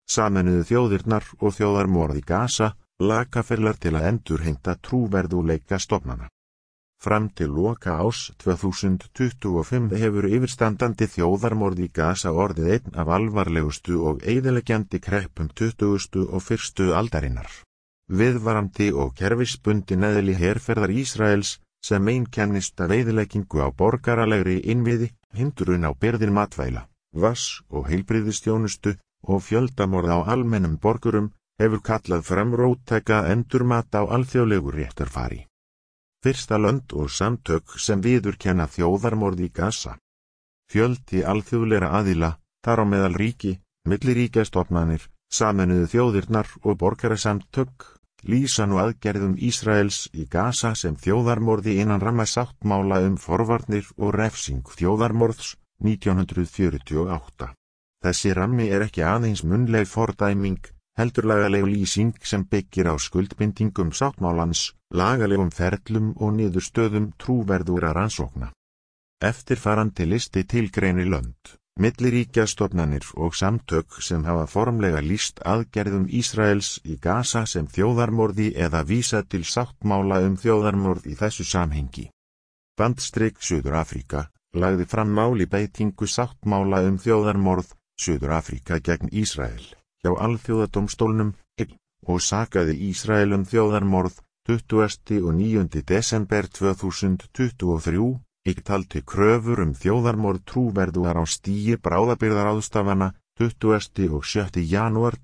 Sameinuðu þjóðirnar og þjóðarmorð í Gaza, lagaferlar til að endurheimta trúverðugleika stofnana. Fram til loka árs 2025 hefur yfirstandandi þjóðarmorð í Gaza orðið einn af alvarlegustu og eyðileggjandi kreppum 20. og 1. aldarinnar. Viðvarandi og kerfisbundin eðli herferðar Ísraels, sem einkennist af eyðileggingu á borgaralegri innviði, hindrun á birgðir matvæla, vatns- og heilbrigðisþjónustu og fjöldamorð á almennum borgurum, hefur kallað fram róttæka endurmat á alþjóðlegu réttarfari. Fyrsta lönd og samtök sem viðurkenna þjóðarmorð í Gaza. Fjöldi alþjóðlegra aðila, þar á meðal ríki, milliríkjastofnanir, Sameinuðu þjóðirnar og borgarasamtök, lýsa nú aðgerðum Ísraels í Gaza sem þjóðarmorði innan ramma sáttmála forvarnir og refsing þjóðarmorðs 1948. Þessi rammi ekki aðeins munnleg fordæming, heldur lagaleg lýsing sem byggir á skuldbindingum sáttmálans, lagalegum ferlum og niðurstöðum trúverðugra rannsókna. Eftirfarandi listi tilgreinir lönd, milliríkjastofnanir og samtök sem hafa formlega lýst aðgerðum Ísraels í Gaza sem þjóðarmorði eða vísa til sáttmála þjóðarmorð í þessu samhengi. Suður-Afríka lagði fram mál í beitingu sáttmála þjóðarmorð Suður-Afríka gegn Ísrael hjá Alþjóðadómstólnum og sakaði Ísrael þjóðarmorð 20. og 9. desember 2023, taldi kröfur þjóðarmorð trúverðugar á stigi bráðabirgðaráðstafana 20. og 7. janúar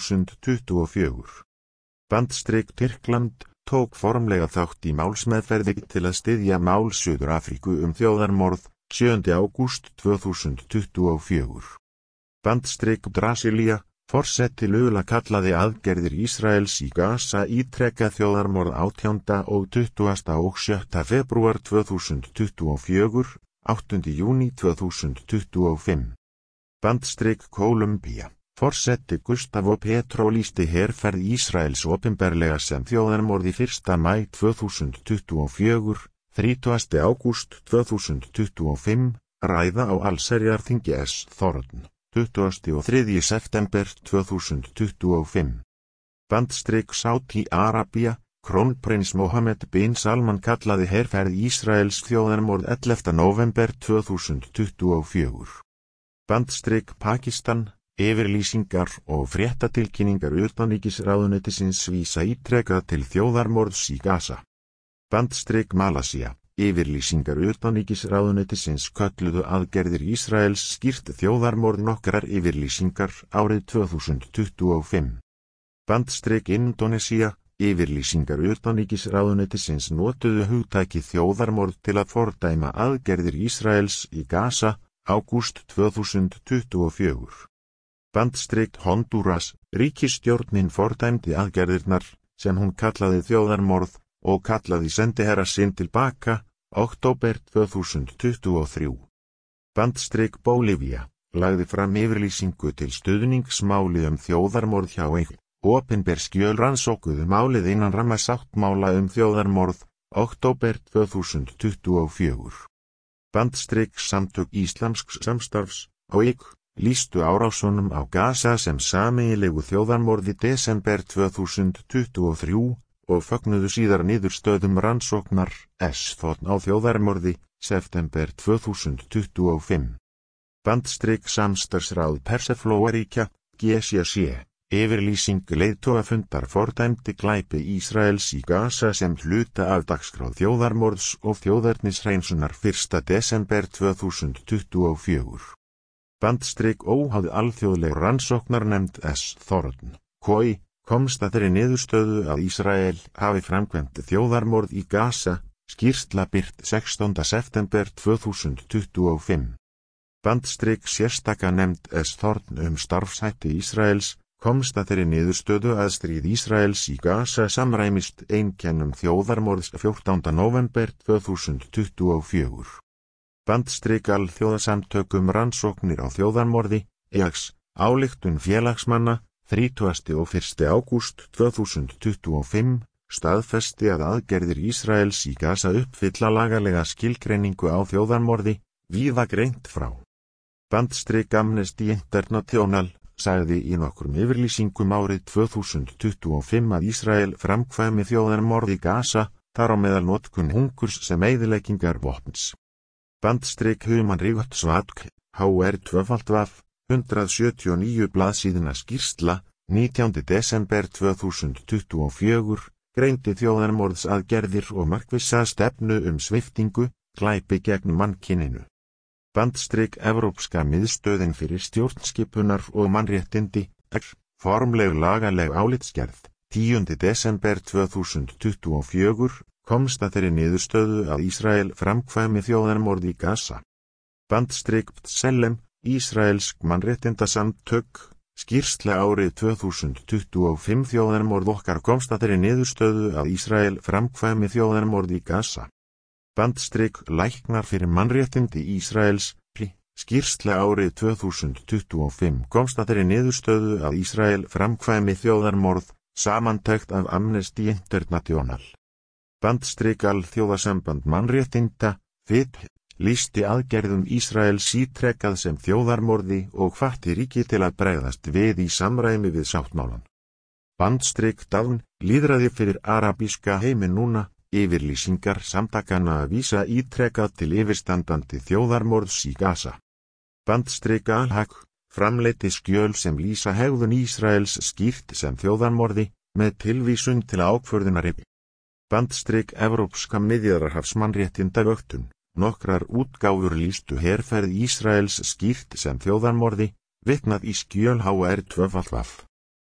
2024. Tyrkland tók formlega þátt í málsmeðferði til að styðja mál Suður-Afríku þjóðarmorð 7. ágúst 2024. Brasilia, forseti Lula kallaði aðgerðir Ísraels í Gaza ítrekka þjóðarmorð 18. og 20. og 7. febrúar 2024, 8. júní 2025. Kólumbía, forseti Gustavo Petro lýsti herferð Ísraels opinberlega sem þjóðarmorð 1. maí 2024, 30. ágúst 2025, ræða á allsherjarþingi Þórðn. 23. september 2025. Sádi-Arabía, krónprins Mohammed bin Salman kallaði herferð Ísraels þjóðarmorð 11. november 2024. Pakistan, yfirlýsingar og fréttatilkynningar utanríkisráðuneytisins vísa ítrekað til þjóðarmorðs í Gaza. Malasía, yfirlýsingar utanríkisráðuneytisins kölluðu aðgerðir Ísraels skýrt þjóðarmorð nokkrar yfirlýsingar árið 2025. Indónesía, yfirlýsingar utanríkisráðuneytisins notuðu hugtakið þjóðarmorð til að fordæma aðgerðir Ísraels í Gaza, ágúst 2024. Honduras, ríkisstjórnin fordæmdi aðgerðirnar, sem hún kallaði þjóðarmorð, og kallaði sendiherra sinn tilbaka, október 2023. Bólivía, lagði fram yfirlýsingu til stuðningsmáli þjóðarmorð hjá opinber skjöl rannsókuðu málið innan ramma sáttmála þjóðarmorð, október 2024. Samtök íslamsks samstarfs, lýstu árásunum á Gaza sem sameiginlegu þjóðarmorð í desember 2023, og fögnuðu síðar niðurstöðum rannsóknar Þórðn á þjóðarmorði, september 2025. Samstarfsráð Persaflóaríkja, GCC, yfirlýsing leiðtogafundar fordæmdi glæpi Ísraels í Gaza sem hluta af dagskrá þjóðarmorðs og þjóðernishreinsunar 1. desember 2024. Óháð alþjóðleg rannsóknarnefnd Þórðn, komst að þeirri niðurstöðu að Ísrael hafi framkvæmt þjóðarmorð í Gaza, skýrsla birt 16. september 2025. Sérstaka nefnd Þórðn starfshætti Ísraels, komst að þeirri niðurstöðu að stríð Ísraels í Gaza samræmist einkennum þjóðarmorðs 14. november 2024. Alþjóðasamtökum rannsóknir á þjóðarmorði, ályktun félagsmanna, 30. og 1. ágúst 2025, staðfesti að aðgerðir Ísraels í Gaza uppfylla lagalega skilgreiningu á þjóðarmorði, víða greint frá. Amnesty International, sagði í nokkrum yfirlýsingum árið 2025 að Ísrael framkvæmi þjóðarmorð í Gaza, þar á meðal notkun hungurs sem eyðileggingar vopns. Human Rights Watch, HR 2 179 blaðsíðna skýrsla, 19. desember 2024, greindi þjóðarmorðsaðgerðir og markvissa stefnu sviptingu, glæpi gegn mannkyninu. Evrópska miðstöðin fyrir stjórnskipunar og mannréttindi, formleg lagaleg álitsgerð, 10. desember 2024, komst að þeirri niðurstöðu að Ísrael framkvæmi þjóðarmorð í Gaza. Bselem, Ísraelsk mannréttindasamtök, skýrsla árið 2025 þjóðarmorð okkar komst að þeirri niðurstöðu að Ísrael framkvæmi þjóðarmorð í Gaza. Læknar fyrir mannréttindi Ísraels, skýrsla árið 2025 komst að þeirri niðurstöðu að Ísrael framkvæmi þjóðarmorð, samantekt af Amnesty International. Alþjóðasamband mannréttinda, lýsti aðgerðum Ísraels ítrekað sem þjóðarmorði og hvatti ríki til að bregðast við í samræmi við sáttmálann. Davn, lýðræði fyrir arabíska heiminn núna, yfirlýsingar samtakanna að vísa ítrekað til yfirstandandi þjóðarmorðs í Gaza. Al-Haq, framleiddi skjöl sem lýsa hegðun Ísraels skýrt sem þjóðarmorði, með tilvísun til ákvörðunar. Evrópska miðjarðarhafsmannréttindavöktun, nokkrar útgáfur lýstu herferð Ísraels skýrt sem þjóðarmorði, vitnað í skjöl HR 2.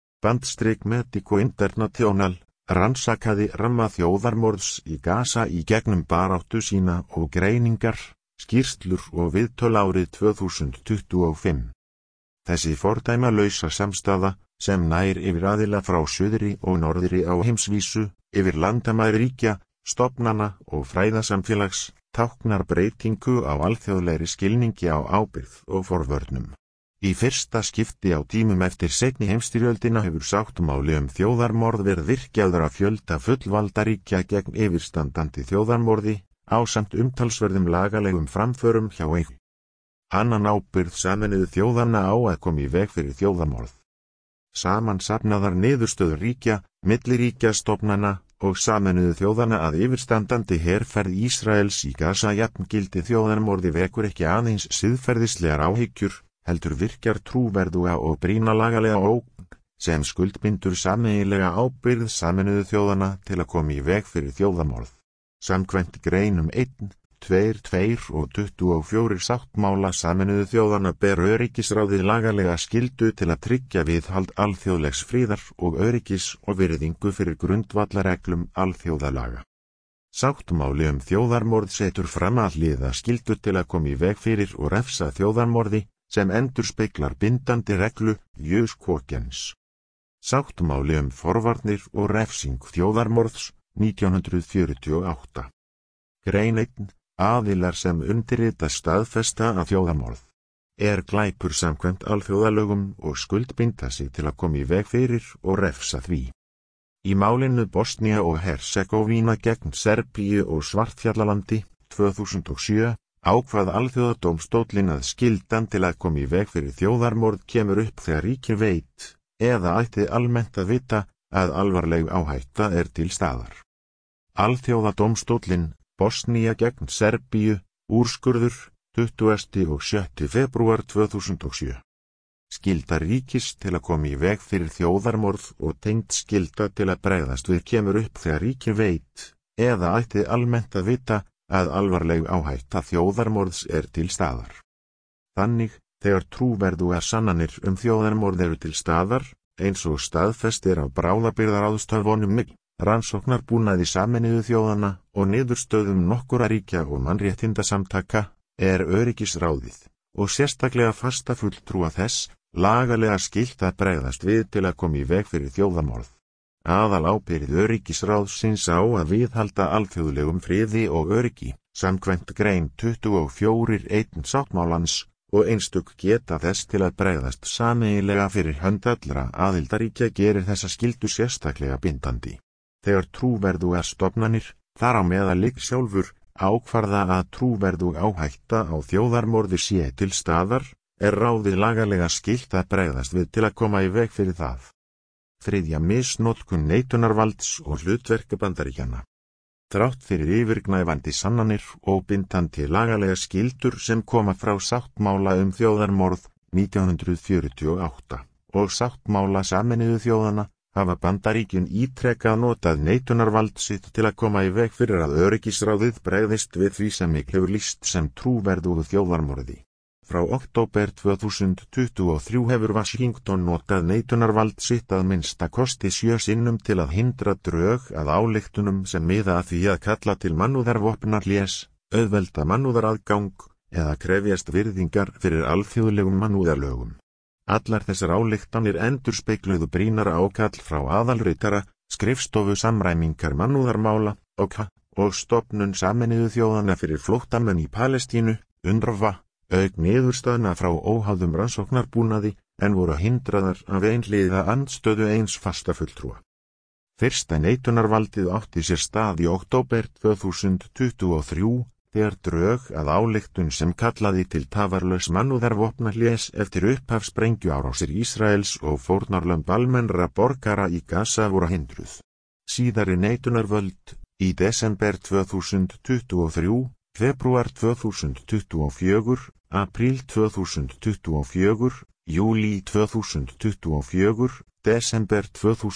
Medico International, rannsakaði ramma þjóðarmorðs í Gaza í gegnum baráttu sína og greiningar, skýrslur og viðtöl árið 2025. Þessi fordæmalausa samstaða, sem nær yfir aðila frá suðri og norðri á heimsvísu, yfir landamæri ríkja, stofnana og fræðasamfélags, táknar breytingu á alþjóðlegri skilningi á ábyrgð og forvörnum. Í fyrsta skipti á tímum eftir seinni heimsstyrjöldina hefur sáttmáli þjóðarmorð verið virkjaður að fjölda fullvalda ríkja gegn yfirstandandi þjóðarmorði, ásamt umtalsverðum lagalegum framförum hjá einhverjum. Annan ábyrgð Sameinuðu þjóðanna á að koma í veg fyrir þjóðarmorð. Samansafnaðar niðurstöður ríkja, milliríkjastofnana og Sameinuðu þjóðanna að yfirstandandi herferð Ísraels í Gaza jafngildi þjóðarmorði vekur ekki aðeins siðferðislegar áhyggjur, heldur virkjar trúverðuga og brýna lagalega ógn, sem skuldbindur sameiginlega ábyrgð Sameinuðu þjóðanna til að koma í veg fyrir þjóðarmorð. Samkvæmt greinum 1, 2, 2 og 24 sáttmála Sameinuðu þjóðanna ber öryggisráðið lagalega skyldu til að tryggja viðhald alþjóðlegs friðar og öryggis og virðingu fyrir grundvallarreglum alþjóðalaga. Sáttmáli þjóðarmorð setur fram alhliða skyldu til að koma í veg fyrir og refsa þjóðarmorði, sem endurspeglar bindandi reglu, jus quoquens. Sáttmáli forvarnir og refsing þjóðarmorðs, 1948. Grein 1, aðilar sem undirrita staðfesta að þjóðarmorð glæpur samkvæmt alþjóðalögum og skuldbinda sig til að koma í veg fyrir og refsa því. Í málinu Bosnía og Herzegovina gegn Serbíu og Svartfjallalandi, 2007, ákvað alþjóðadómstóllinn að skyldan til að koma í veg fyrir þjóðarmorð kemur upp þegar ríki veit, eða ætti almennt að vita, að alvarleg áhætta til staðar. Alþjóðadómstóllinn, Bosnía gegn Serbíu, úrskurður, 20. og 7. febrúar 2007. Skylda ríkis til að koma í veg fyrir þjóðarmorð og tengd skylda til að bregðast við kemur upp þegar ríki veit, eða ætti almennt að vita, að alvarleg áhætta þjóðarmorðs til staðar. Þannig, þegar trúverðugar sannanir þjóðarmorð eru til staðar, eins og staðfest á bráðabirgðaráðstöfunum rannsóknarbúnaði Sameinuðu þjóðanna og niðurstöðum nokkurra ríkja og mannréttindasamtaka, öryggisráðið, og sérstaklega fasta fulltrúa þess, lagalega skylt að bregðast við til að koma í veg fyrir þjóðarmorð. Aðalábyrgð öryggisráðsins á að viðhalda alþjóðlegum friði og öryggi, samkvæmt grein 24.1 sáttmálans, og einstök geta þess til að bregðast sameiginlega fyrir hönd allra aðildarríkja gerir þessa skyldu sérstaklega bindandi. Þegar trúverðugar stofnanir, þar á meðal sjálfur, ákvarða að trúverðug áhætta á þjóðarmorði sé til staðar, ráðið lagalega skylt að bregðast við til að koma í veg fyrir það. 3. Misnotkun neitunarvalds og hlutverk Bandaríkjanna. Þrátt fyrir yfirgnæfandi sannanir og bindandi lagalega skyldur sem koma frá sáttmála þjóðarmorð 1948 og sáttmála Sameinuðu þjóðanna, hafa Bandaríkin ítrekað notað neitunarvald sitt til að koma í veg fyrir að öryggisráðið bregðist við því sem hefur lýst sem trúverðugu þjóðarmorði. Frá október 2023 hefur Washington notað neitunarvald sitt að minnsta kosti 7 sinnum til að hindra drög að ályktunum sem miða að því að kalla til mannúðarvopnahlés, auðvelda mannúðaraðgang eða krefjast virðingar fyrir alþjóðlegum mannúðarlögum. Allar þessar ályktanir endurspegluðu brýnara ákall frá aðalritara, skrifstofu samræmingar mannúðarmála og stofnun Sameinuðu þjóðanna fyrir flóttamenn í Palestínu, UNRWA, auk niðurstaðna frá óháðum rannsóknarbúnaði en voru hindraðar af einhliða andstöðu eins fastafulltrúa. Fyrsta neitunarvaldið átti sér stað í október 2023 þegar drög að ályktun sem kallaði til tafarlaus mannúðarvopnahlés eftir upphaf sprengjuárásir Ísraels og fórnarlömb almennra borgara í Gaza voru hindruð. Síðari neitunarvöld í desember 2023, febrúar 2024, apríl 2024, júlí 2024, desember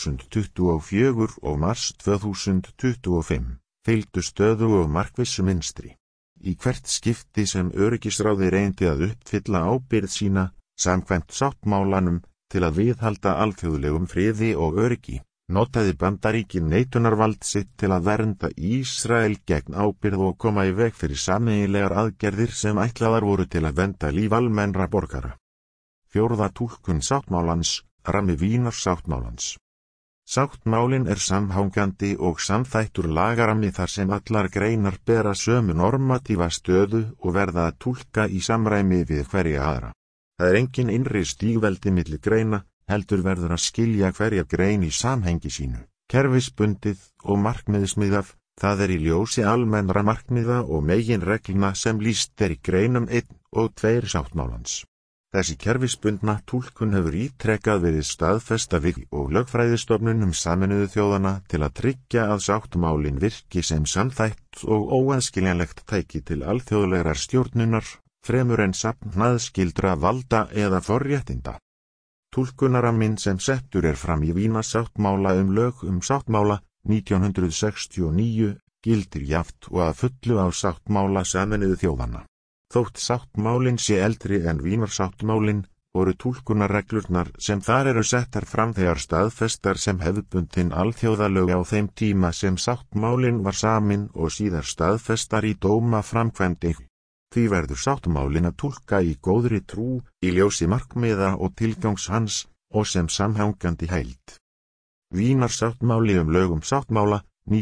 2024 og mars 2025 fylgdu stöðugu og markvissu mynstri. Í hvert skipti sem öryggisráðið reyndi að uppfylla ábyrgð sína, samkvæmt sáttmálanum, til að viðhalda alþjóðlegum friði og öryggi, notaði Bandaríkin neitunarvald sitt til að vernda Ísrael gegn ábyrgð og koma í veg fyrir sameiginlegar aðgerðir sem ætlaðar voru til að vernda líf almennra borgara. 4. túlkun sáttmálans, rammi Vínarsáttmálans. Sáttmálin samhangandi og samþættur lagarammi þar sem allar greinar bera sömu normatíva stöðu og verða að túlka í samræmi við hverja aðra. Það engin innri stígveldi milli greina, heldur verður að skilja hverja grein í samhengi sínu, kerfisbundið og markmiðsmiðað, það í ljósi almennra markmiða og meginreglna sem lýst í greinum 1 og 2 sáttmálans. Þessi kerfisbundna túlkun hefur ítrekað verið staðfesta við og lögfræðistofnunum Sameinuðu þjóðanna til að tryggja að sáttmálin virki sem samþætt og óaðskiljanlegt tæki til alþjóðlegrar stjórnunar, fremur en safn aðskildra valda eða forréttinda. Túlkunaraminn sem settur fram í Vínarsáttmála lög sáttmála 1969 gildir jafnt og að fullu á sáttmála Sameinuðu þjóðanna. Þótt sáttmálin sé eldri en Vínarsáttmálin, voru túlkunarreglurnar sem þar settar fram þegar staðfestar sem hefðbundin alþjóðalög á þeim tíma sem sáttmálin var samin og síðar staðfestar í dóma framkvæmdi. Því verður sáttmálin að túlka í góðri trú, í ljósi markmiða og tilgangs hans, og sem samhangandi heild. Vínarsáttmáli lög sáttmála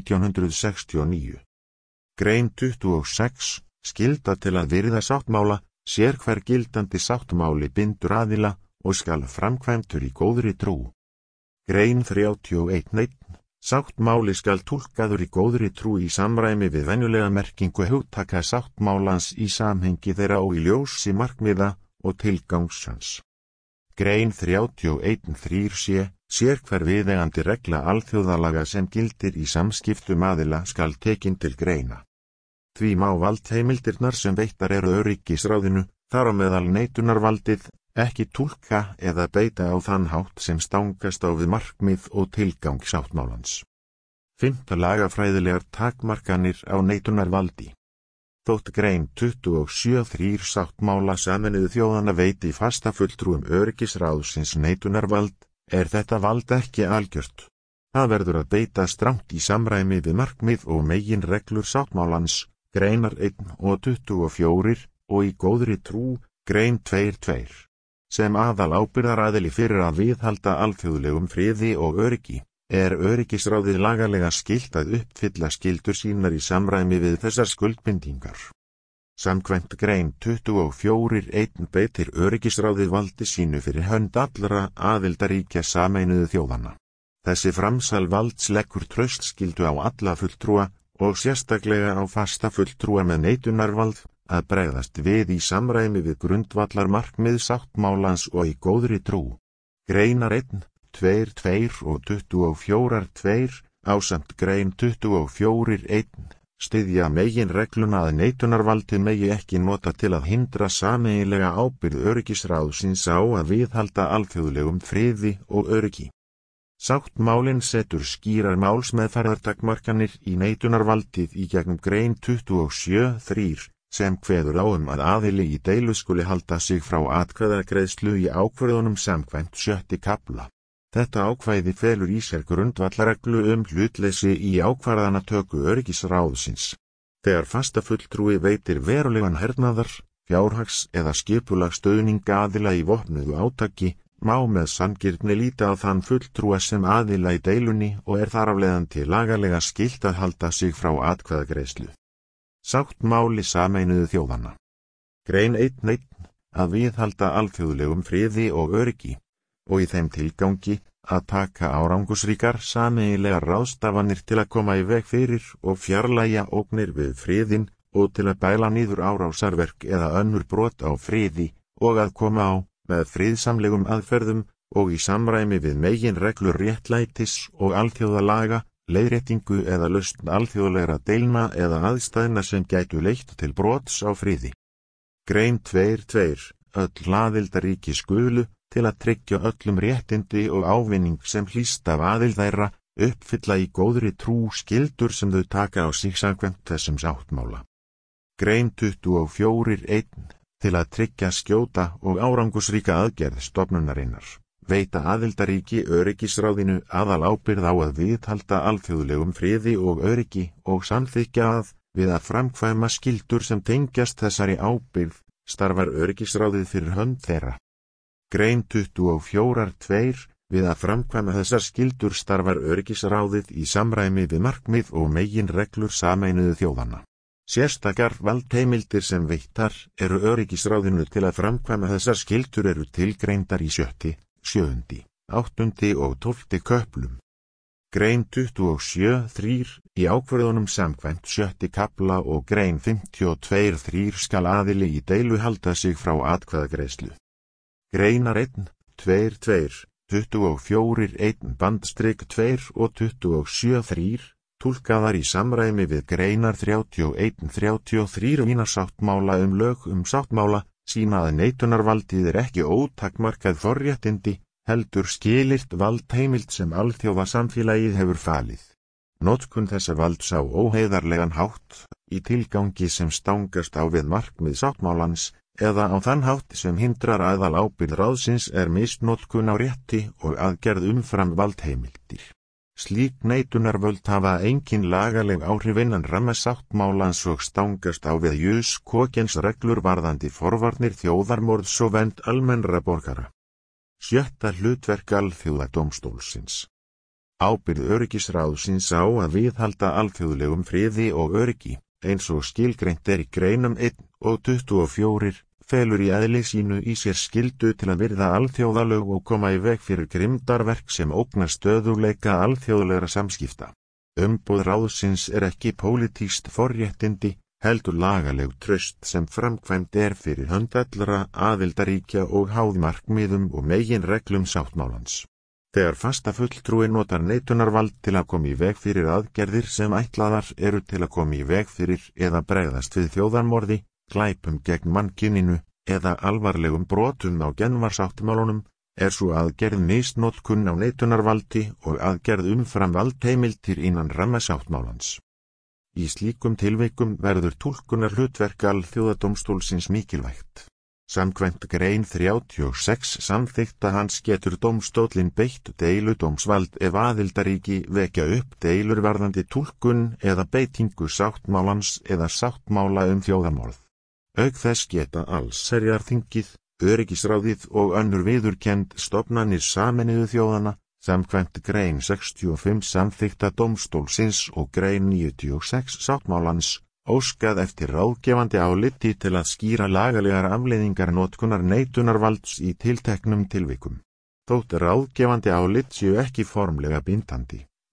1969. Grein 26. Skylda til að virða sáttmála, sér hver gildandi sáttmáli bindur aðila og skal framkvæmdur í góðri trú. Grein 31. Sáttmáli skal túlkaður í góðri trú í samræmi við venjulega merkingu hugtaka sáttmálans í samhengi þeirra og í ljósi markmiða og tilgangs hans. Grein 31.3 sér hver viðeigandi regla alþjóðalaga sem gildir í samskiptum aðila skal tekin til greina. Því má valdheimildirnar sem veittar öryggisráðinu, þar á meðal neitunarvaldið, ekki túlka eða beita á þann hátt sem stangast á við markmið og tilgang sáttmálans. 5. Lagafræðilegar takmarkanir á neitunarvaldi. Þótt grein 27.3 sáttmála Sameinuðu þjóðanna veiti fastafulltrúum öryggisráðsins neitunarvald, þetta vald ekki algjört. Það verður að beita strangt í samræmi við markmið og meginreglur sáttmálans, greinar 1 og 24 og í góðri trú, grein 2.2. Sem aðal ábyrgðaraðili fyrir að viðhalda alþjóðlegum friði og öryggi, öryggisráðið lagalega skylt að uppfylla skyldur sínar í samræmi við þessar skuldbindingar. Samkvæmt grein 24.1 beitir öryggisráðið valdi sínu fyrir hönd allra aðildarríkja Sameinuðu þjóðanna. Þessi framsal valds leggur traustskyldu á alla fulltrúa og sérstaklega á fasta fulltrúa með neitunarvald, að bregðast við í samræmi við grundvallar markmið sáttmálans og í góðri trú. Greinar 1, 2, 2 og 24, 2, ásamt grein 24, 1, styðja meginregluna að neitunarvaldið megi ekki nota til að hindra sameiginlega ábyrgð öryggisráðsins á að viðhalda alþjóðlegum friði og öryggi. Sáttmálinn setur skýrar málsmeðferðartakmarkanir í neitunarvaldið í gegnum grein 27, 3, sem kveður á að aðili í deilu skuli halda sig frá atkvæðagreiðslu í ákvörðunum samkvæmt 6. kafla. Þetta ákvæði felur í sér grundvallarreglu hlutleysi í ákvarðanatöku öryggisráðsins. Þegar fastafulltrúi veitir verulegan hernaðar, fjárhags eða skipulagsstuðning aðila í vopnuðu átaki, má með sanngirni líta á þann fulltrúa sem aðila í deilunni og þar af leiðandi lagalega skylt að halda sig frá atkvæðagreiðslu. Sáttmáli Sameinuðu þjóðanna. Grein 1.1 að viðhalda alþjóðlegum friði og öryggi og í þeim tilgangi að taka árangusríkar sameiginlegar ráðstafanir til að koma í veg fyrir og fjarlægja ógnir við friðinn og til að bæla niður árásarverk eða önnur brot á friði og að koma á með friðsamlegum aðferðum og í samræmi við meginreglur réttlætis og alþjóðalaga, leiðréttingu eða lausn alþjóðlegra deilna eða aðstæðna sem gætu leitt til brots á friði. Grein 2.2 öll aðildarríki skulu til að tryggja öllum réttindi og ávinning sem hlýst af aðild þeirra uppfylla í góðri trú skyldur sem þau taka á sig samkvæmt þessum sáttmála. Grein 24.1 til að tryggja skjóta og árangusríka aðgerð stofnunarinnar, veita aðildarríki öryggisráðinu aðal ábyrgð á að viðhalda alþjóðlegum friði og öryggi og samþykkja að, við að framkvæma skyldur sem tengjast þessari ábyrgð, starfar öryggisráðið fyrir hönd þeirra. Grein 24.2 við að framkvæma þessar skyldur starfar öryggisráðið í samræmi við markmið og meginreglur Sameinuðu þjóðanna. Sérstakar valdheimildir sem veittar eru öryggisráðinu til að framkvæma þessar skyldur eru tilgreindar í 7., 7., 8. og 12. köflum. Grein 27.3 í ákvörðunum samkvæmt 7. kafla og grein 52.3 skal aðili í deilu halda sig frá atkvæðagreiðslu. Greinar 1, 2, 2, 24, 1 bandstrik 2 og 27.3 túlkaðar í samræmi við greinar 31, 33 Vínarsáttmála lög sáttmála sýna að neitunarvaldið ekki ótakmarkað forréttindi, heldur skilyrt valdheimild sem alþjóðasamfélagið hefur falið. Notkun þessa valds á óheiðarlegan hátt, í tilgangi sem stangast á við markmið sáttmálans, eða á þann hátt sem hindrar aðal ábyrgð ráðsins misnotkun á rétti og aðgerð umfram valdheimildir. Slík neitunarvöld hafa engin lagaleg áhrif innan ramma sáttmálans og stangast á við jus-kokens reglur varðandi forvarnir þjóðarmorðs og vernd almennra borgara. 7. hlutverk alþjóðadómstólsins. Ábyrgð öryggisráðsins á að viðhalda alþjóðlegum friði og öryggi, eins og skilgreint í greinum 1 og 24, felur í eðli sínu í sér skyldu til að virða alþjóðalög og koma í veg fyrir grimmdarverk sem ógna stöðugleika alþjóðlegra samskipta. Umboð ráðsins ekki pólitískt forréttindi, heldur lagaleg traust sem framkvæmd fyrir hönd allra aðildarríkja og háð markmiðum og meginreglum sáttmálans. Þegar fastafulltrúi notar neitunarvald til að koma í veg fyrir aðgerðir sem ætlaðar eru til að koma í veg fyrir eða bregðast við þjóðarmorði, glæpum gegn mannkyninu eða alvarlegum brotum á Genfarsáttmálunum, svo aðgerð misnotkun á neitunarvaldi og aðgerð umfram valdheimildir innan ramma sáttmálans. Í slíkum tilvikum verður túlkunar hlutverk alþjóðadómstólsins mikilvægt. Samkvæmt grein 36 samþykkta hans getur dómstóllinn beitt deiludómsvald ef aðildarríki vekja upp deilur varðandi túlkun eða beitingu sáttmálans eða sáttmála þjóðarmorð. Auk þess geta allsherjarþingið, öryggisráðið og önnur viðurkennd stofnanir Sameinuðu þjóðanna, samkvæmt grein 65 samþykkta dómstólsins og grein 96 sáttmálans, óskað eftir ráðgefandi áliti til að skýra lagalegar afleiðingar notkunar neitunarvalds í tilteknum tilvikum. Þótt ráðgefandi álit séu ekki formlega bindandi,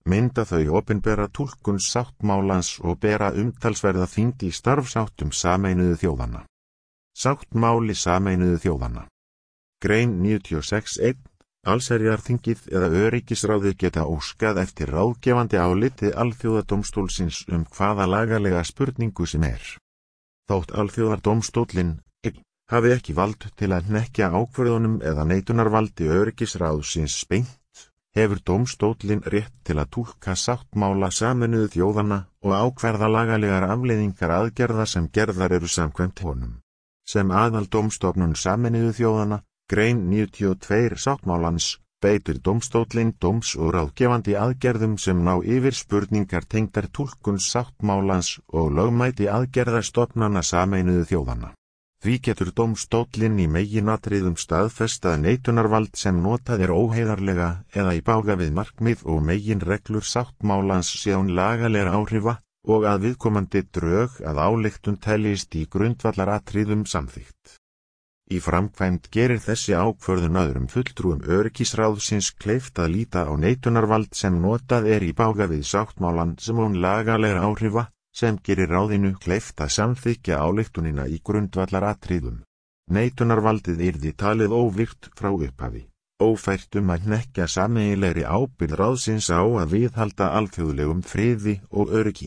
mynda þau opinbera túlkun sáttmálans og bera umtalsverða þyngd í starfsáttum Sameinuðu þjóðanna. Sáttmáli Sameinuðu þjóðanna. Grein 96.1. Allsherjarþingið eða öryggisráðið geta óskað eftir ráðgefandi áliti Alþjóðadómstólsins hvaða lagalega spurningu sem Þótt Alþjóðadómstóllinn hafi ekki vald til að hnekkja ákvörðunum eða neitunarvaldi öryggisráðsins beint, hefur dómstóllinn rétt til að túlka sáttmála Sameinuðu þjóðanna og ákvarða lagalegar afleiðingar aðgerða sem gerðar eru samkvæmt honum. Sem aðaldómstofnun Sameinuðu þjóðanna, grein 92 sáttmálans, beitir dómstóllinn dóms- og ráðgefandi aðgerðum sem ná yfir spurningar tengdar túlkun sáttmálans og lögmæti aðgerða stofnana Sameinuðu þjóðanna. Því getur dómstóllinn í meginatriðum staðfest að neitunarvald sem notað óheiðarlega eða í bága við markmið og meginreglur sáttmálans sé án lagalega áhrifa og að viðkomandi drög að ályktun teljist í grundvallaratriðum samþykkt. Í framkvæmd gerir þessi ákvörðun öðrum fulltrúum öryggisráðsins kleift að líta á neitunarvald sem notað í bága við sáttmálan sem án lagalega áhrifa, sem gerir ráðinu kleift að samþykkja ályktunina í grundvallaratriðum. Neitunarvaldið yrði talið óvirkt frá upphafi, ófært að hnekkja sameiginlegri ábyrgð ráðsins á að viðhalda alþjóðlegum friði og öryggi.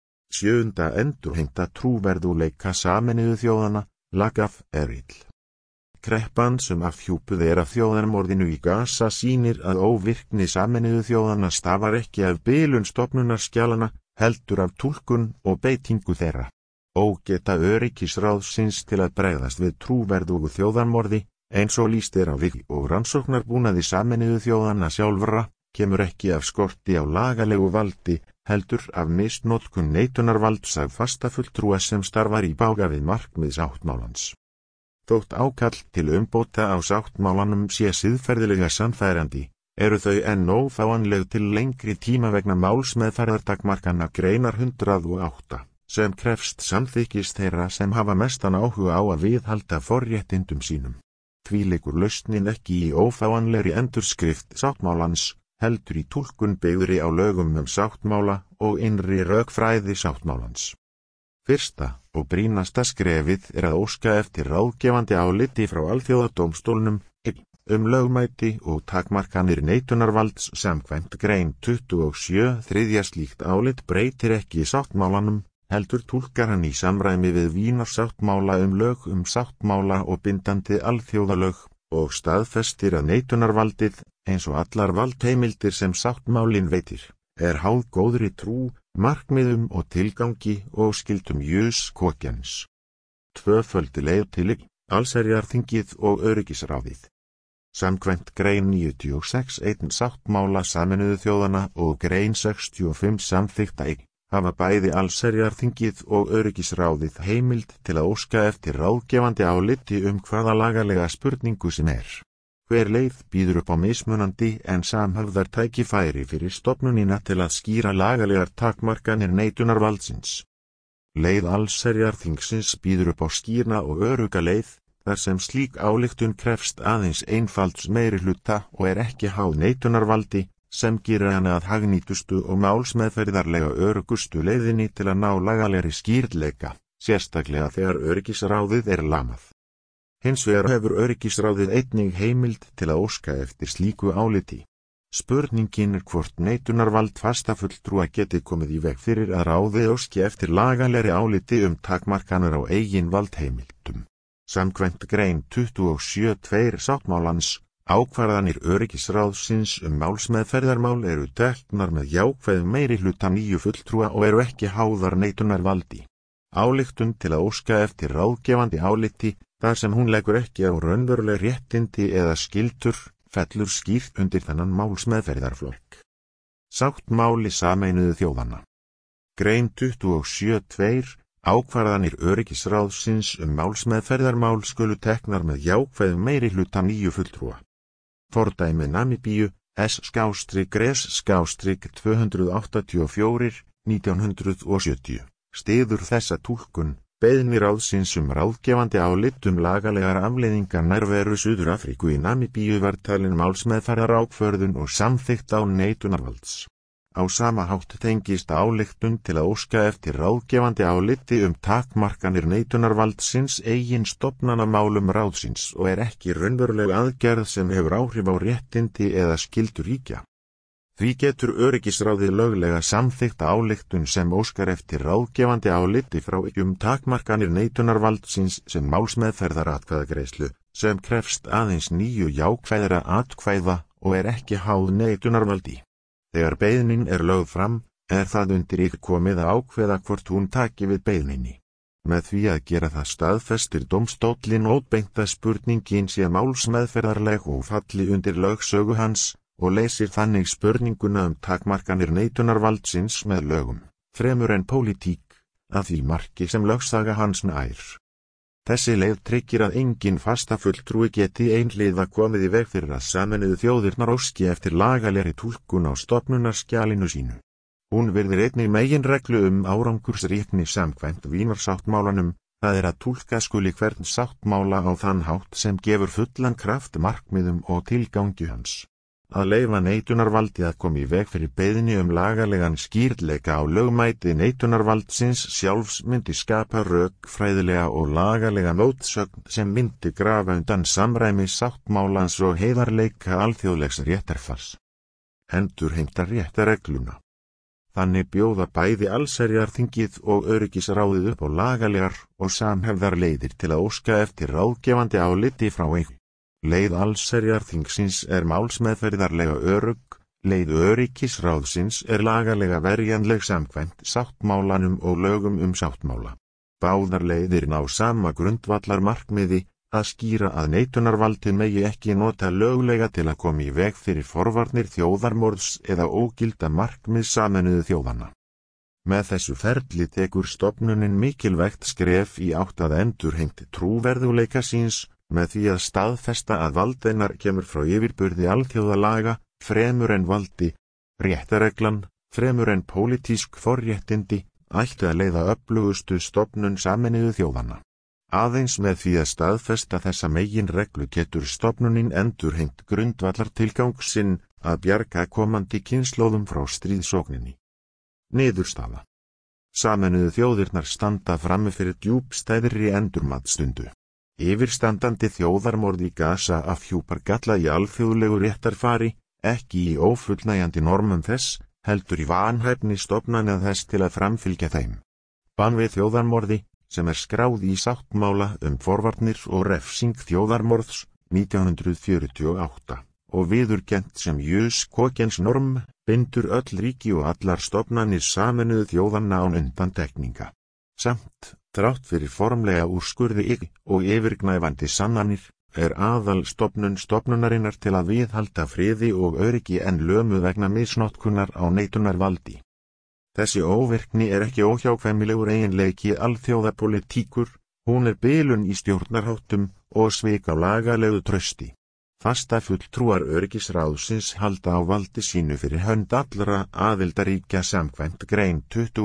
7. Endurheimta trúverðugleika Sameinuðu þjóðanna, Lagaf ill. Kreppan sem afhjúpuð af þjóðarmorðinu í Gaza sýnir að óvirkni Sameinuðu þjóðanna stafar ekki af bilun stofnunarskjalanna, heldur af túlkun og beitingu þeirra. Ógeta öryggisráðsins til að bregðast við trúverðugu þjóðarmorði, eins og lýst á við og rannsóknarbúnaði Sameinuðu þjóðanna sjálfra, kemur ekki af skorti á lagalegu valdi, heldur af misnotkun neitunarvalds af fastafulltrúa sem starfar í bága við markmið sáttmálans. Þótt ákall til umbóta á sáttmálanum sé siðferðilega sannfærandi, eru þau enn ófáanleg til lengri tíma vegna málsmeðferðartakmarkana greinar 108, sem krefst samþykkis þeirra sem hafa mestan áhuga á að viðhalda forréttindum sínum. Því liggur lausnin ekki í ófáanlegri endurskrift sáttmálans, heldur í túlkun byggðri á lögum sáttmála og innri rökfræði sáttmálans. Fyrsta og brýnasta skrefið að óska eftir ráðgefandi áliti frá Alþjóðadómstólnum lögmæti og takmarkanir neitunarvalds samkvæmt grein 27. Þriðja slíkt álit breytir ekki sáttmálanum, heldur túlkar hann í samræmi við Vínarsáttmála lög sáttmála og bindandi alþjóðalög og staðfestir að neitunarvaldið, eins og allar valdheimildir sem sáttmálin veitir, háð góðri trú, markmiðum og tilgangi og skyldum jus quoquens. Tvöföldu leið til allsherjarþingið og öryggisráðið. Samkvæmt grein 96.1 sáttmála Sameinuðu þjóðanna og grein 65 samþykkta hafa bæði allsherjarþingið og öryggisráðið heimild til að óska eftir ráðgefandi áliti hvaða lagalega spurningu sem Hver leið býður upp á mismunandi en samhöfðar tækifæri fyrir stofnunina til að skýra lagalegar takmarkanir neitunarvaldsins. Leið allsherjarþingsins býður upp á skýrna og örugga leið, þar sem slík ályktun krefst aðeins einfalds meirihluta og ekki háð neitunarvaldi, sem gerir hana að hagnýtustu og málsmeðferðarlega örugustu leiðinni til að ná lagalegri skýrleika, sérstaklega þegar öryggisráðið lamað. Hins vegar hefur öryggisráðið einnig heimild til að óska eftir slíku áliti. Spurningin hvort neitunarvald fastafulltrúa geti komið í veg fyrir að ráðið óski eftir lagalegri áliti takmarkanir á eigin valdheimildum. Samkvæmt grein 27.2 sáttmálans, ákvarðanir öryggisráðsins málsmeðferðarmál eru teknar með jákvæðum meirihluta 9 fulltrúa og eru ekki háðar neitunarvaldi. Ályktun til að óska eftir ráðgefandi áliti, þar sem hún leggur ekki á raunveruleg réttindi eða skyldur, fellur skýrt undir þennan málsmeðferðarflokk. Sáttmáli Sameinuðu þjóðanna. Grein 27.2 Ákvarðanir öryggisráðsins málsmeðferðarmál skulu teknar með jákvæðum meirihluta 9 fulltrúa. Fordæmi Namibíu, S-284, 1970, styður þessa túlkun, beiðni ráðsins ráðgefandi álit lagalegar afleiðingar nærveru Suður-Afríku í Namibíu var talin málsmeðferðarákvörðun og samþykkt án neitunarvalds. Á sama hátt tengist ályktun til að óska eftir ráðgefandi áliti takmarkanir neitunarvaldsins eigin stofnanamálum ráðsins og ekki raunveruleg aðgerð sem hefur áhrif á réttindi eða skyldur ríkja. Því getur öryggisráðið löglega samþykkt ályktun sem óskar eftir ráðgefandi áliti frá takmarkanir neitunarvaldsins sem málsmeðferðaratkvæðagreiðslu sem krefst aðeins 9 jákvæðra atkvæða og ekki háð neitunarvaldi. Þegar beiðnin lögð fram, það undir ykkur komið að ákveða hvort hún taki við beiðninni. Með því að gera það staðfestir dómstóllinn óbeint að spurningin sé málsmeðferðarleg og falli undir lögsögu hans og leysir þannig spurninguna takmarkanir neitunarvaldsins með lögum, fremur en pólitík, að því marki sem lögsaga hans nær. Þessi leið tryggir að engin fastafulltrúi geti einhliða komið í veg fyrir að Sameinuðu þjóðirnar óski eftir lagalegri túlkun á stofnunarskjalinu sínu. Hún virðir einnig meginreglu árangursríkni samkvæmt Vínarsáttmálanum, það að túlka skuli hvern sáttmála á þann hátt sem gefur fullan kraft markmiðum og tilgangi hans. Að leyfa neitunarvaldi að koma í veg fyrir beiðni lagalegan skýrleika á lögmæti neitunarvaldsins sjálfs myndi skapa rökfræðilega og lagalega mótsögn sem myndi grafa undan samræmi sáttmálans og heiðarleika alþjóðlegs réttarfars. Endurheimta réttarregluna. Þannig bjóða bæði allsherjarþingið og öryggisráðið upp á lagalegar og samhæfðar leiðir til að óska eftir ráðgefandi áliti frá einhverjum. Leið allsherjarþingsins málsmeðferðarlega örugg, leið öryggisráðsins lagalega verjanleg samkvæmt sáttmálanum og lögum sáttmála. Báðar leiðir ná sama grundvallar markmiði að skýra að neitunarvaldið megi ekki nota löglega til að koma í veg fyrir forvarnir þjóðarmorðs eða ógilda markmið Sameinuðu þjóðanna. Með þessu ferli tekur stofnunin mikilvægt skref í átt að endurheimt trúverðugleika síns, með því að staðfesta að vald hennar kemur frá yfirburði alþjóðalaga, fremur en valdi, réttarreglan, fremur en pólitísk forréttindi, ættu að leiða öflugustu stofnun Sameinuðu þjóðanna. Aðeins með því að staðfesta þessa meginreglu getur stofnunin endurheimt grundvallar tilgang sinn að bjarga komandi kynslóðum frá stríðsógninni. Niðurstaða. Sameinuðu þjóðirnar standa frammi fyrir djúpstæðri endurmatsstundu. Yfirstandandi þjóðarmorð í Gaza afhjúpar galla í alþjóðlegu réttarfari, ekki í ófullnægjandi normum þess, heldur í vanhæfni stofnana þess til að framfylgja þeim. Bann við þjóðarmorði, sem skráð í sáttmála forvarnir og refsing þjóðarmorðs, 1948, og viðurkennt sem jus kokens norm, bindur öll ríki og allar stofnanir Sameinuðu þjóðanna án undantekninga. Samt, þrátt fyrir formlega úrskurði og yfirgnæfandi sannanir, aðal stofnunarinnar til að viðhalda friði og öryggi en lömu vegna misnotkunar á neitunarvaldi. Þessi óvirkni ekki óhjákvæmilegur eiginleiki alþjóðapólitíkur, hún bilun í stjórnarháttum og svik á lagalegu trausti. Fastafulltrúar öryggisráðsins halda á valdi sínu fyrir hönd allra aðildarríkja samkvæmt grein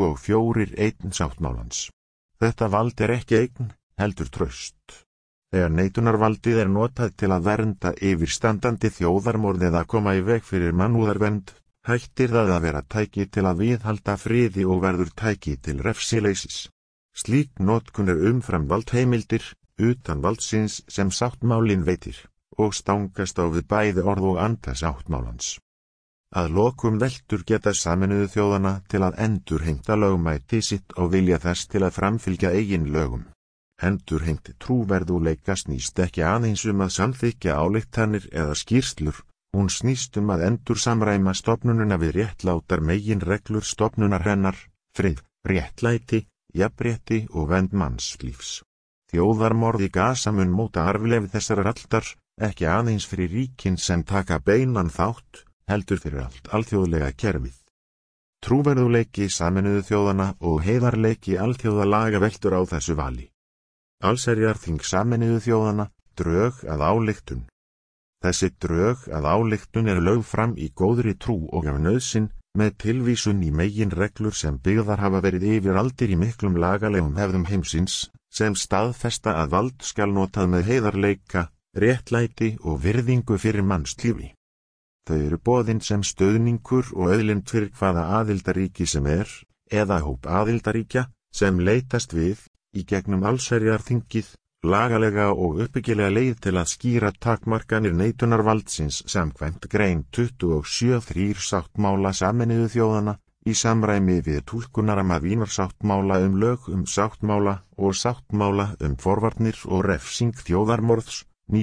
24.1 sáttmálans. Þetta vald ekki eign, heldur traust. Þegar neitunarvaldið notað til að vernda yfirstandandi þjóðarmorð eða koma í veg fyrir mannúðarvernd, hættir það að vera tæki til að viðhalda friði og verður tæki til refsileysis. Slík notkun umfram valdheimildir, utan valdsins sem sáttmálinn veitir, og stangast á við bæði orð og anda sáttmálans. Að lokum veltur geta Sameinuðu þjóðanna til að endurheimta lögmæti sitt og vilja þess til að framfylgja eigin lögum. Endurheimt trúverðugleika snýst ekki aðeins að samþykkja ályktanir eða skýrslur, hún snýst að endursamræma stofnunina við réttlátar meginreglur stofnunar hennar, frið, réttlæti, jafnrétti og vernd mannslífs. Þjóðarmorð í Gaza mun móta arfleifð þessarar aldar, ekki aðeins fyrir ríkin sem taka beinan þátt, heldur fyrir allt alþjóðlega kerfið. Trúverðugleiki Sameinuðu þjóðanna og heiðarleiki alþjóðalaga veltur á þessu vali. Allsherjarþing Sameinuðu þjóðanna, drög að ályktun. Þessi drög að ályktun lögð fram í góðri trú og af nauðsyn, með tilvísun í meginreglur sem byggðar hafa verið yfir aldir í miklum lagalegum hefðum heimsins, sem staðfesta að vald skal notað með heiðarleika, réttlæti og virðingu fyrir mannslífi. Þau eru boðin sem stöðningur og auðlind fyrir hvaða aðildaríki sem eða hóp aðildaríkja, sem leitast við, í gegnum allsherjarþingið, lagalega og uppbyggilega leið til að skýra takmarkanir neitunarvaldsins samkvæmt grein 27.3 sáttmála Sameinuðu þjóðanna í samræmi við túlkunarama Vínarsáttmála lög sáttmála og sáttmála forvarnir og refsing þjóðarmorðs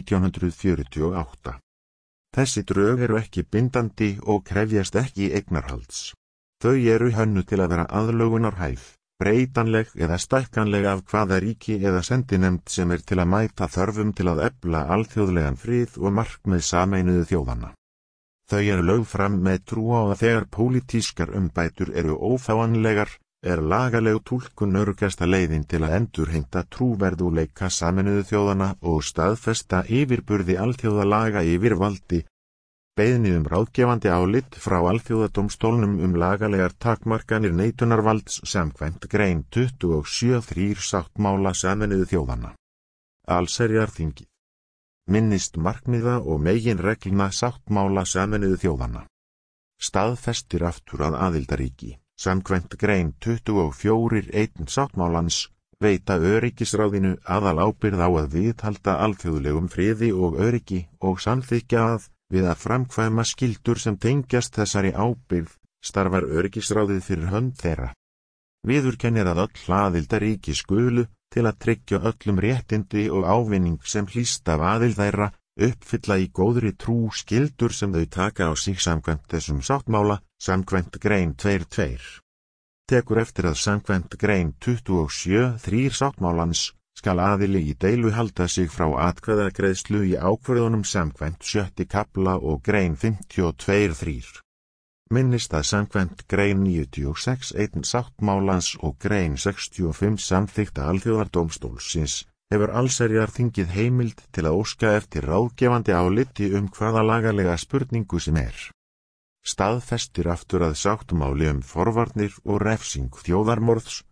1948. Þessi drög eru ekki bindandi og krefjast ekki eignarhalds. Þau eru hönnuð til að vera aðlögunarhæf, breytanleg eða stækkanleg af hvaða ríki eða sendinefnd sem til að mæta þörfum til að efla alþjóðlegan frið og markmið Sameinuðu þjóðanna. Þau eru lögð fram með trú á að þegar pólitískar umbætur eru ófáanlegar, lagaleg túlkun öruggasta leiðin til að endurheimta trúverðugleika Sameinuðu þjóðanna og staðfesta yfirburði alþjóðalaga yfir valdi. Beiðni ráðgefandi álit frá Alþjóðadómstólnum lagalegar takmarkanir neitunarvalds samkvæmt grein 27.3 sáttmála Sameinuðu þjóðanna. Allsherjarþingið minnist markmiða og meginreglna sáttmála Sameinuðu þjóðanna. Staðfestir aftur að aðildaríki, samkvæmt grein 24.1 sáttmálans, veita öryggisráðinu aðalábyrgð á að viðhalda alþjóðlegum friði og öryggi og samþykkja við að framkvæma skyldur sem tengjast þessari ábyrgð, starfar öryggisráðið fyrir hönd þeirra. Viðurkennir að öll aðildaríki skulu, til að tryggja öllum réttindi og ávinning sem hlýst af aðild þeirra, uppfylla í góðri trú skyldur sem þau taka á sig samkvæmt þessum sáttmála, samkvæmt grein 2.2. Tekur eftir að samkvæmt grein 27.3 sáttmálans, skal aðili í deilu halda sig frá atkvæðagreiðslu í ákvörðunum samkvæmt 7. kafla og grein 52.3. Minnist að samkvæmt grein 96.1 sáttmálans og grein 65 samþykkta alþjóðardómstólsins hefur allsherjarþingið heimild til að óska eftir ráðgefandi áliti hvaða lagalega spurningu sem Staðfestir aftur að sáttmáli forvarnir og refsing þjóðarmorðs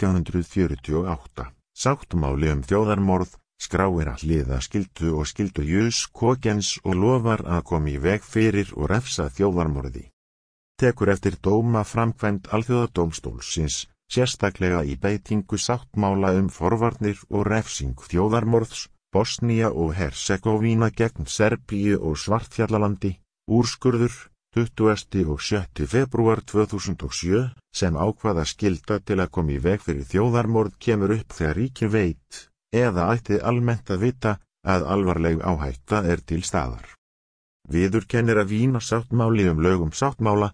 1948. Sáttmáli þjóðarmorð skráir að hliða skyldu og skyldu jus kokens og lofar að koma í veg fyrir og refsa þjóðarmorði. Tekur eftir dóma framkvæmd Alþjóðadómstólsins, sérstaklega í beitingu sáttmála forvarnir og refsing þjóðarmorðs, Bosnía og Herzegovina gegn Serbíu og Svartfjallalandi, úrskurður 20. og 7. febrúar 2007, sem ákvaða skylda til að koma í veg fyrir þjóðarmorð kemur upp þegar ríki veit, eða ætti almennt að vita, að alvarleg áhætta til staðar. Viðurkennir að Vínarsáttmáli lög sáttmála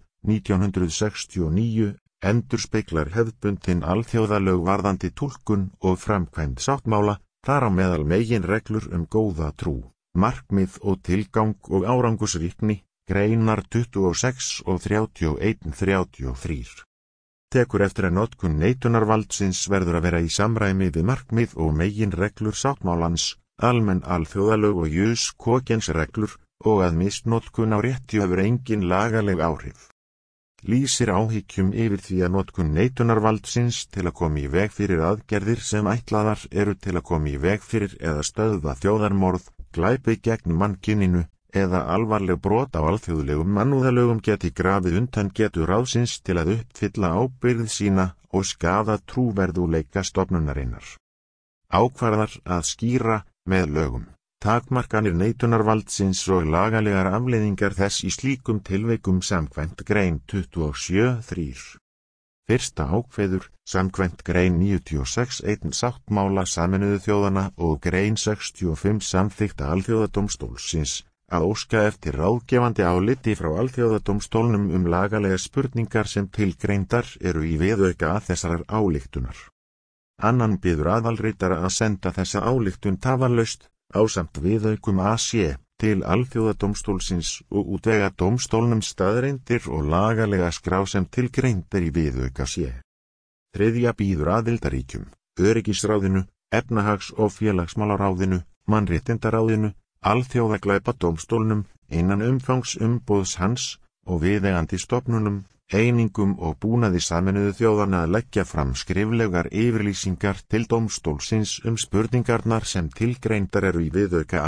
1969 endurspeglar hefðbundin alþjóðalög varðandi túlkun og framkvæmd sáttmála, þar á meðal meginreglur góða trú, markmið og tilgang og árangusríkni, greinar 26 og 31-33. Tekur eftir að notkun neitunarvaldsins verður að vera í samræmi við markmið og meginreglur sáttmálans, almenn alþjóðalög og jus kokens reglur, og að misnotkun á rétti hefur engin lagaleg áhrif. Lýsir áhyggjum yfir því að notkun neitunarvaldsins til að koma í veg fyrir aðgerðir sem ætlaðar til að koma í veg fyrir eða stöðva þjóðarmorð, glæpi gegn mannkyninu, eða alvarleg brot á alþjóðlegum mannúðalögum geti grafið undan getu ráðsins til að uppfylla ábyrgð sína og skaða trúverðugleika stofnunarinnar. Ákvarðar að skýra með lögum takmarkanir neitunarvaldsins og lagalegar afleiðingar þess í slíkum tilvikum samkvæmt grein 27.3. Fyrsta ákveður, samkvæmt grein 96.1 sáttmála Sameinuðu þjóðanna og grein 65 samþykkta Alþjóðadómstólsins, að óska eftir ráðgefandi áliti frá Alþjóðadómstólnum lagalega spurningar sem tilgreindar í viðauka þessarar ályktunar. Annan biður aðalritara að senda þessa ályktun tafarlaust, ásamt viðaukum AC, til Alþjóðadómstólsins og útvega dómstólnum staðreyndir og lagalega skrá sem tilgreindar í viðauka C. Þriðja biður aðildaríkjum, öryggisráðinu, efnahags- og félagsmálaráðinu, mannréttindaráðinu, Alþjóðaglæpadómstólnum, innan umfangs umboðs hans og viðeigandi stofnunum, einingum og búnaði Sameinuðu þjóðanna að leggja fram skriflegar yfirlýsingar til dómstólsins spurningarnar sem tilgreindar í viðauka A,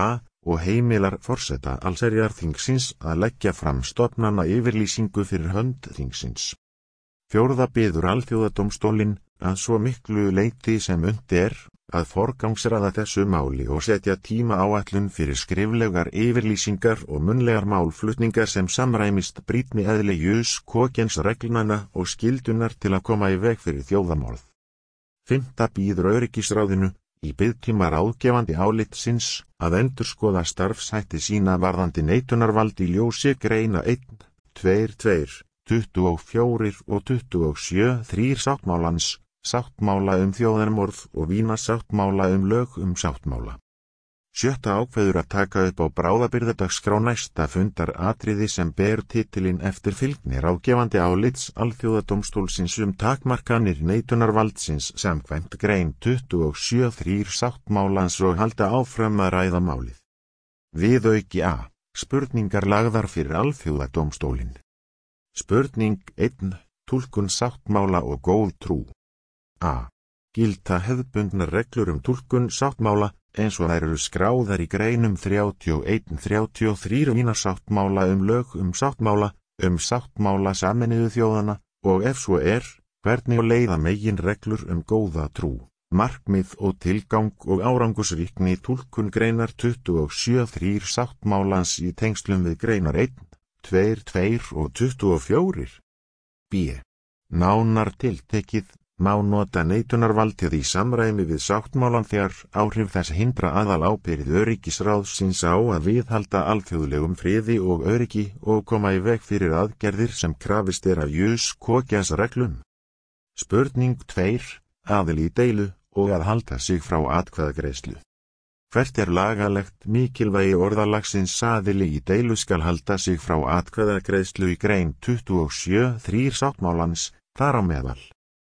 og heimilar forseta allsherjarþingsins að leggja fram stofnana yfirlýsingu fyrir hönd þingsins. 4. biður Alþjóðadómstólinn að svo miklu leyti sem unnt að forgangsraða þessu máli og setja tímaáætlun fyrir skriflegar yfirlýsingar og munnlegar málflutningar sem samræmist brýnni eðli jus kokens reglnanna og skyldunar til að koma í veg fyrir þjóðamorð. 5. biður öryggisráðinu í biðtíma ráðgefandi álitsins að endurskoða starfshætti sína varðandi neitunarvald í ljósi greina 1, 2, 2, 24 og 27 3 sáttmálans, sáttmála þjóðarmorð og Vínasáttmála lög sáttmála. 7. ákveður að taka upp á bráðabirgðadagskrá næsta fundar atriði sem ber titilinn eftir fylgni ráðgefandi álits Alþjóðadómstólsins takmarkanir neitunarvaldsins samkvæmt grein 27 3 sáttmálans og halda áfram að ræða málið. Viðauki A. Spurningar lagðar fyrir Alþjóðadómstólinn. Spurning 1. Túlkun sáttmála og góð trú. A. Gilda hefðbundnar reglur túlkun sáttmála eins og þær eru skráðar í greinum 31-33 Vínasáttmála lög sáttmála, sáttmála Sameinuðu þjóðanna og ef svo hvernig leiða megin reglur góða trú, markmið og tilgang og árangursríkni túlkun greinar 27-3 sáttmálans í tengslum við greinar 1, 2, 2 og 24. B. Nánar tiltekið má nota neitunarvaldið í samræmi við sáttmálan þegar áhrif þess hindra aðal ábyrgð öryggisráðsins á að viðhalda alþjóðlegum friði og öryggi og koma í veg fyrir aðgerðir sem krafist af jus kokens reglum. Spurning 2. Aðili í deilu og að halda sig frá atkvæðagreiðslu. Hvert lagalegt mikilvægi orðalagsins aðili í deilu skal halda sig frá atkvæðagreiðslu í grein 27 3 sáttmálans, þar á meðal.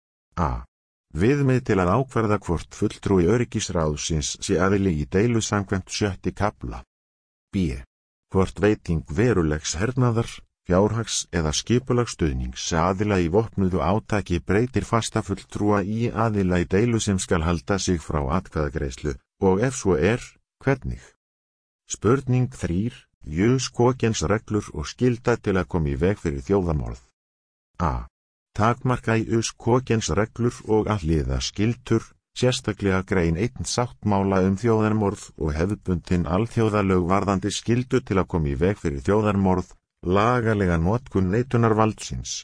A. Viðmið til að ákvarða hvort fulltrúi öryggisráðsins sé aðili í deilu samkvæmt 7. kafla. B. Hvort veiting verulegs hernaðar, fjárhags eða skipulagsstuðnings aðila í vopnuðu átaki breytir fasta fulltrúa í aðila í deilu sem skal halda sig frá atkvæðagreiðslu, og ef svo hvernig? Spurning 3. Jus kokens reglur og skylda til að koma í veg fyrir þjóðamorð. A. Takmarka í jus kokens reglur og að hliða skyldur, sérstaklega grein 1 sáttmála þjóðarmorð og hefðbundin alþjóðalög varðandi skyldu til að koma í veg fyrir þjóðarmorð, lagalega notkun neitunarvaldsins.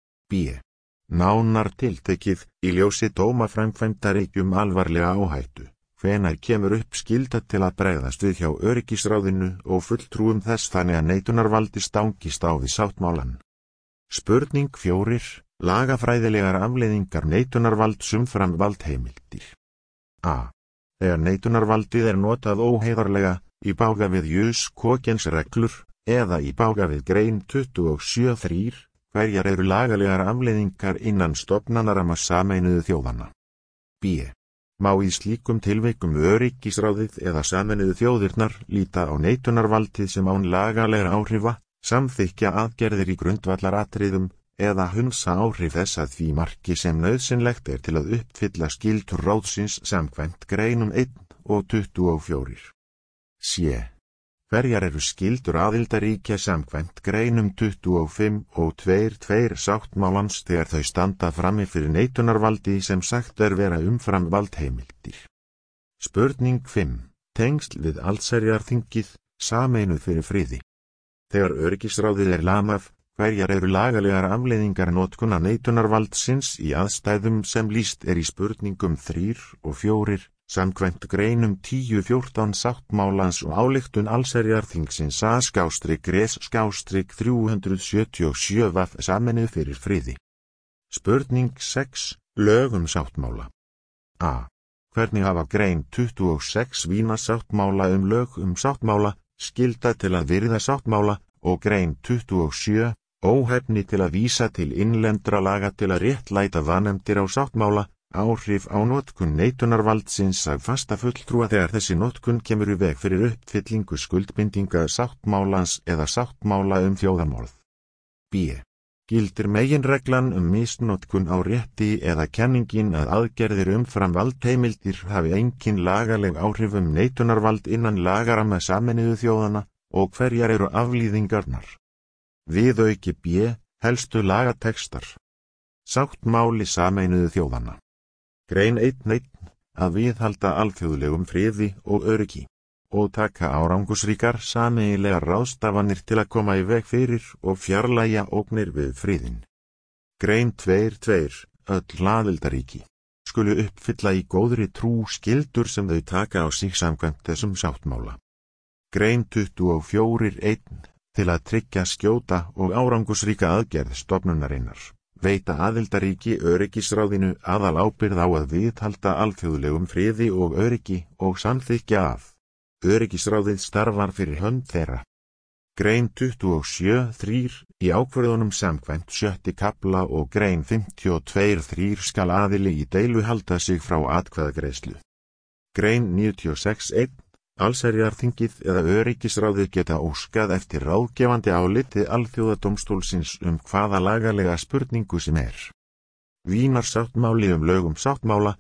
B. Nánar tiltekið í ljósi dómaframkvæmdar alvarlega áhættu, hvenær kemur upp skylda til að bregðast við hjá öryggisráðinu og fulltrúum þess þannig að neitunarvaldi stangist á við sáttmálan. Spurning 4. Lagafræðilegar afleiðingar neitunarvalds umfram valdheimildir. A. Þegar neitunarvaldið notað óheiðarlega, í bága við jus kokens reglur, eða í bága við grein 27 3, hverjar lagalegar afleiðingar innan stofnanaramma Sameinuðu þjóðanna. B. Má í slíkum tilvikum öryggisráðið eða Sameinuðu þjóðirnar líta á neitunarvaldið sem án lagalegra áhrifa, samþykkja aðgerðir í grundvallaratriðum, eða hunsa áhrif þess að því marki sem nauðsynlegt til að uppfylla skyldur ráðsins samkvæmt greinum 1 og 24. C. Hverjar skyldur aðildarríkja samkvæmt greinum 25 og 22 sáttmálans þegar þau standa frammi fyrir neitunarvaldi sem sagt vera umfram valdheimildir. Spurning 5. Tengsl við allsherjarþingið, Sameinuð fyrir friði. Þegar öryggisráðið lamað, hverjar lagalegar afleiðingar notkuna neitunarvaldsins í aðstæðum sem lýst í spurningum 3 og 4, samkvæmt greinum 10-14 sáttmálans og ályktun allsherjarþingsins A/Res/377 vaf Sameinuð fyrir friði. Spurning 6. Lög sáttmála. A. Hvernig hafa grein 26 Vínasáttmála lög sáttmála, skylda til að virða sáttmála, og grein 27, óhæfni til að vísa til innlendra laga til að réttlæta vanefndir á sáttmála, áhrif á notkun neitunarvaldsins af fasta fulltrúa þegar þessi notkun kemur í veg fyrir uppfyllingu skuldbindinga sáttmálans eða sáttmála þjóðarmorð. B. Gildir meginreglan misnotkun á rétti eða kenningin að aðgerðir umfram valdheimildir hafi engin lagaleg áhrif neitunarvald innan lagaramma Sameinuðu þjóðanna og hverjar eru aflíðingarnar. Viðauki B, helstu lagatextar. Sáttmáli Sameinuðu þjóðanna. Grein 1.1 að viðhalda alþjóðlegum friði og öryggi og taka árangusríkar sameiginlegar ráðstafanir til að koma í veg fyrir og fjarlægja ógnir við friðinn. Grein 2.2 öll aðildarríki skulu uppfylla í góðri trú skyldur sem þau taka á sig samkvæmt þessum sáttmála. Grein 24.1 til að tryggja skjóta og árangusríka aðgerð stofnunarinnar. Veita aðildarríki öryggisráðinu aðal ábyrgð á að viðhalda alþjóðlegum friði og öryggi og samþykkja að öryggisráðið starfar fyrir hönd þeirra. Grein 27.3 í ákvörðunum samkvæmt 7. kafla og grein 52.3 skal aðili í deilu halda sig frá atkvæðagreiðslu. Grein 96.1 allsherjarþingið eða öryggisráðið geta óskað eftir ráðgefandi áliti alþjóðadómstólsins hvaða lagalega spurningu sem er. Vínarsáttmáli lögum sáttmála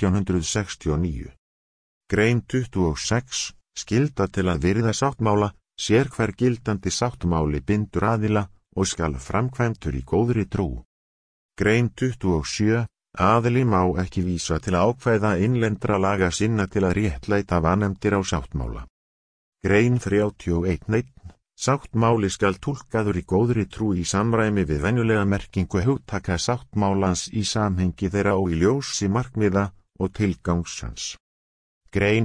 1969. Grein 26 skylda til að virða sáttmála, sér hver gildandi sáttmáli bindur aðila og skal framkvæmdur í góðri trú. Grein 27 aðili má ekki vísa til að ákveða innlendra laga sinna til að réttlæta vanefndir á sáttmála. Grein 31.1 sáttmáli skal túlkaður í góðri trú í samræmi við venjulega merkingu hugtaka sáttmálans í samhengi þeirra og í ljósi markmiða og tilgangs hans. Grein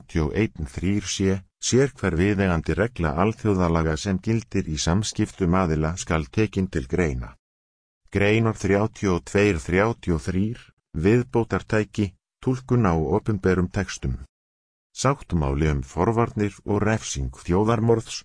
31.3 sér hver viðeigandi regla alþjóðalaga sem gildir í samskiptum aðila skal tekin til greina. Greinar 32.33 viðbótartæki, túlkun á opinberum textum. Sáttmáli forvarnir og refsing þjóðarmorðs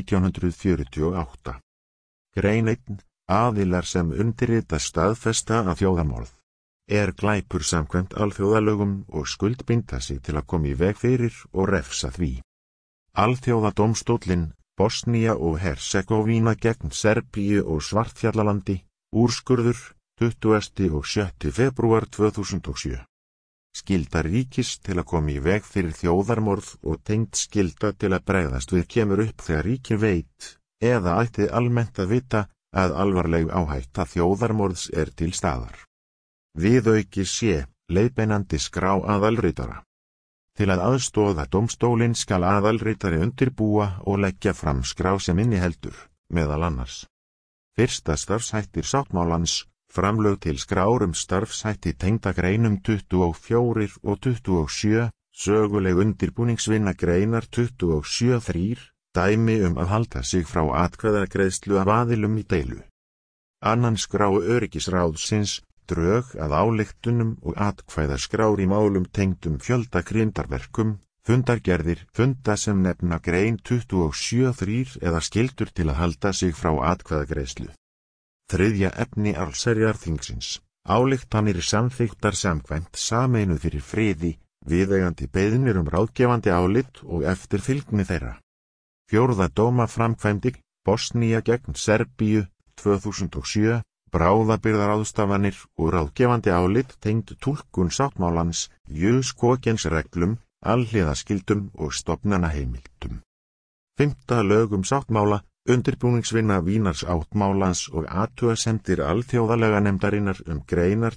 1948. Grein 1 aðilar sem undirrita staðfesta að þjóðarmorð glæpur samkvæmt alþjóðalögum og skuldbinda sig til að koma í veg fyrir og refsa því. Alþjóðadómstóllinn, Bosnía og Herzegovina gegn Serbíu og Svartfjallalandi, úrskurður 20. og 7. febrúar 2007. Skylda ríkis til að koma í veg fyrir þjóðarmorð og tengd skylda til að bregðast við kemur upp þegar ríki veit, eða ætti almennt að vita, að alvarleg áhætta þjóðarmorðs til staðar. Viðauki C, leiðbeinandi skrá aðalritara. Til að aðstoða dómstólinn skal aðalritari undirbúa og leggja fram skrá sem inniheldur, meðal annars. Fyrsta starfshættir sáttmálans, framlög til skrár starfshætti tengda greinum 24 og 27, söguleg undirbúningsvinna greinar 27.3, dæmi að halda sig frá atkvæðagreiðslu af aðilum í deilu. Annan skrá öryggisráðsins, drög að ályktunum og atkvæðaskrár í málum tengdum fjöldakrimdarverkum, fundargerðir, funda sem nefna grein 27.3 eða skyldur til að halda sig frá atkvæðagreiðslu. Þriðja efni allsherjarþingsins, ályktanir samþykktar samkvæmt Sameinuð fyrir friði, viðeigandi beiðnir ráðgefandi álit og eftirfylgni þeirra. Fjórða dómaframkvæmdi, Bosnía gegn Serbíu, 2007, bráðabirgðaráðstafanir og ráðgefandi álit tengd túlkun sáttmálans, JSK-reglum, alhliðaskildum og stofnanaheimildum. 5. lögum sáttmála, undirbúningsvinna Vínarsáttmálans og athugasemdir alþjóðalaganefndarinnar greinar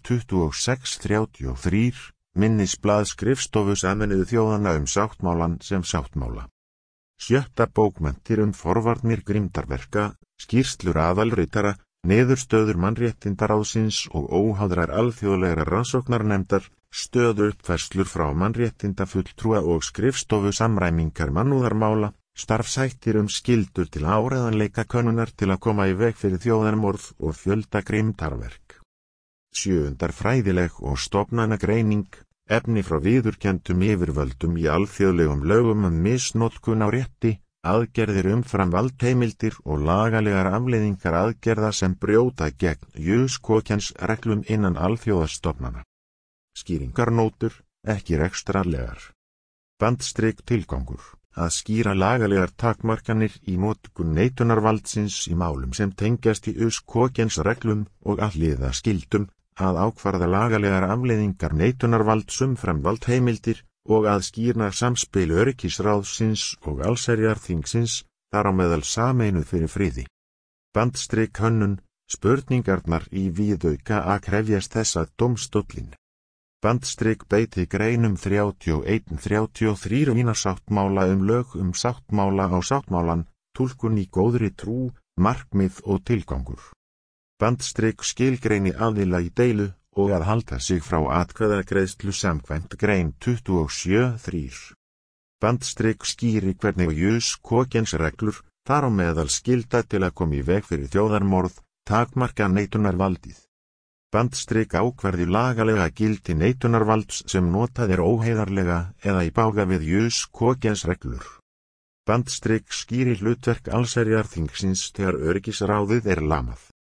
26.33, minnisblað skrifstofu Sameinuðu þjóðanna sáttmálan sem sáttmála. 7. bókmenntir forvarnir grimmdarverka, skýrslur aðalritara, niðurstöður mannréttindaráðsins og óháðrar alþjóðlegra rannsóknarnefndar, stöðuuppfærslur frá mannréttindafulltrúa og skrifstofu samræmingar mannúðarmála, starfshættir skyldur til áreiðanleika könnunar til að koma í veg fyrir þjóðarmorð og fjölda grimmdarverk. 7. fræðileg og stofnanagreining, efni frá viðurkenndum yfirvöldum í alþjóðlegum lögum misnotkun á rétti, aðgerðir umfram valdheimildir og lagalegar afleiðingar aðgerða sem brjóta gegn JSK-reglum innan alþjóðastofnana. Skýringarnótur, ekki rekstrarlegar. Bandstrik tilgangur, að skýra lagalegar takmarkanir í notkun neitunarvaldsins í málum sem tengjast í US-kokens reglum og að hliða skyldum, að ákvarða lagalegar afleiðingar neitunarvalds umfram valdheimildir og að skýra samspil öryggisráðsins og allsherjarþingsins, þar á meðal sameinuð fyrir friði. Bandstrik hönnun, spurningarnar í viðauka að krefjast þess að dómstóllinn. Bandstrik beiti greinum 31-33 Vínarsáttmála lög sáttmála á sáttmálan, túlkun í góðri trú, markmið og tilgangur. Bandstrik skilgreini aðila í deilu og að halda sig frá atkvæðagreiðslu samkvæmt grein 27.3. Bandstrik skýri hvernig US-kokens reglur, þar á meðal skylda til að koma í veg fyrir þjóðarmorð, takmarka neitunarvaldið. Bandstrik ákvarði lagalega gildi neitunarvalds sem notað óheiðarlega eða í bága við US-kokens reglur. Bandstrik skýri hlutverk allsherjarþingsins þegar öryggisráðið lamað.